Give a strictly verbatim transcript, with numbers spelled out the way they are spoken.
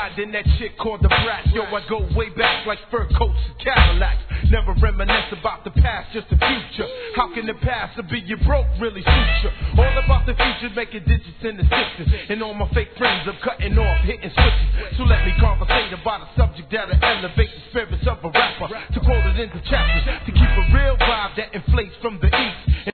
riding that shit called the brat. Yo, I go way back like fur coats and Cadillacs. Never reminisce about the past, just the future. How can the past to be you broke really suit you? All about the future, making digits in the sixes. And all my fake friends, I'm cutting off, hitting switches. So let me conversate about a subject that'll elevate the spirits of a rapper. To quote it into chapters, to keep a real vibe that inflates from the east.